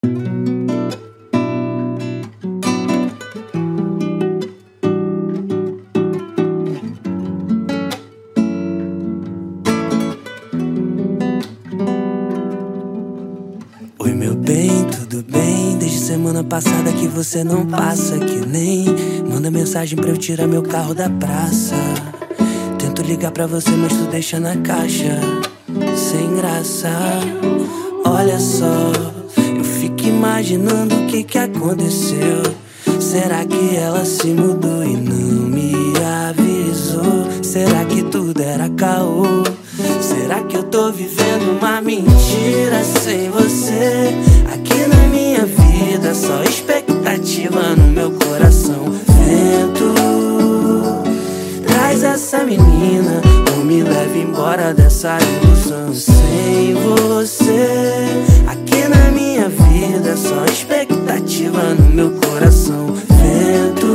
Oi meu bem, tudo bem? Desde semana passada que você não passa, que nem manda mensagem pra eu tirar meu carro da praça. Tento ligar pra você, mas tu deixa na caixa, sem graça. Olha só, eu fico imaginando o que aconteceu. Será que ela se mudou e não me avisou? Será que tudo era caô? Será que eu tô vivendo uma mentira sem você? Aqui na minha vida, só expectativa no meu coração. Vento, traz essa menina ou me leve embora dessa ilusão. Sem você, aqui na minha vida, só expectativa no meu coração. Vento,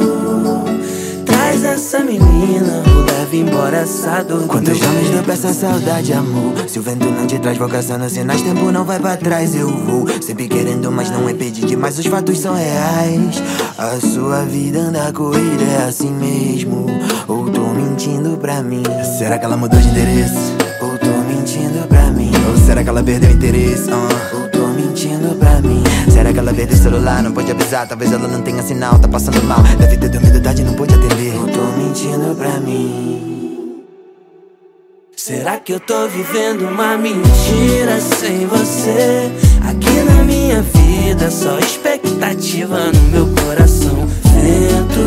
traz essa menina, leve embora essa dor. Quantos anos deu pra essa saudade, amor? Se o vento não te traz, vou caçando sinais, tempo não vai pra trás, eu vou sempre querendo, mas não é pedir demais, os fatos são reais. A sua vida anda corrida, é assim mesmo? Ou tô mentindo pra mim? Será que ela mudou de endereço? Ou tô mentindo pra mim? Ou será que ela perdeu o interesse? Ou tô mentindo pra mim? Será que ela perdeu o celular, não pode avisar? Talvez ela não tenha sinal, tá passando mal, deve ter dormido tarde, não pôde atender. Ou tô mentindo pra mim? Será que eu tô vivendo uma mentira sem você? Aqui na minha vida, só expectativa no meu coração. Vento,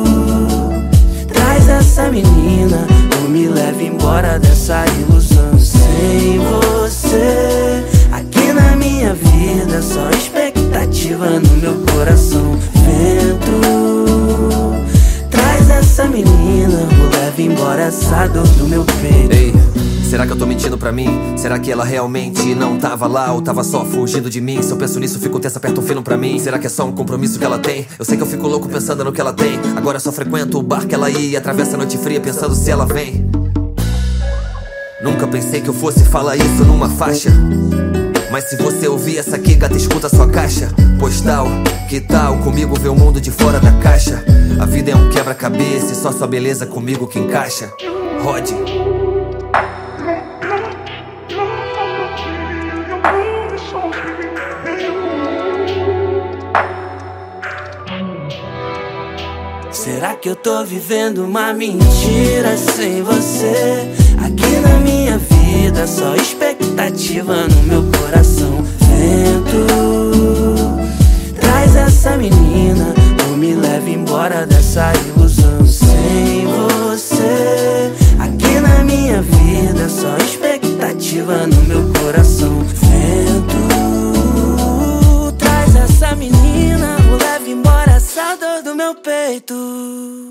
traz essa menina ou me leve embora dessa ilusão. Sem você, aqui na minha vida, só expectativa no meu coração. Vento, traz essa menina ou leve embora essa dor do meu peito. Ei, será que eu tô mentindo pra mim? Será que ela realmente não tava lá ou tava só fugindo de mim? Se eu penso nisso, fico tenso, aperta um fino pra mim. Será que é só um compromisso que ela tem? Eu sei que eu fico louco pensando no que ela tem. Agora só frequento o bar que ela ia e atravessa a noite fria pensando se ela vem. Nunca pensei que eu fosse falar isso numa faixa, mas se você ouvir essa aqui, gata, escuta sua caixa postal. Que tal comigo ver o mundo de fora da caixa? A vida é um quebra-cabeça e só sua beleza comigo que encaixa. Rode. Será que eu tô vivendo uma mentira sem você? Aqui na minha vida, só expectativa no meu coração. Vento, traz essa menina ou me leve embora dessa ilusão. Sem você, aqui na minha vida, só expectativa no meu coração. Vento, traz essa menina ou leve embora essa dor do meu peito.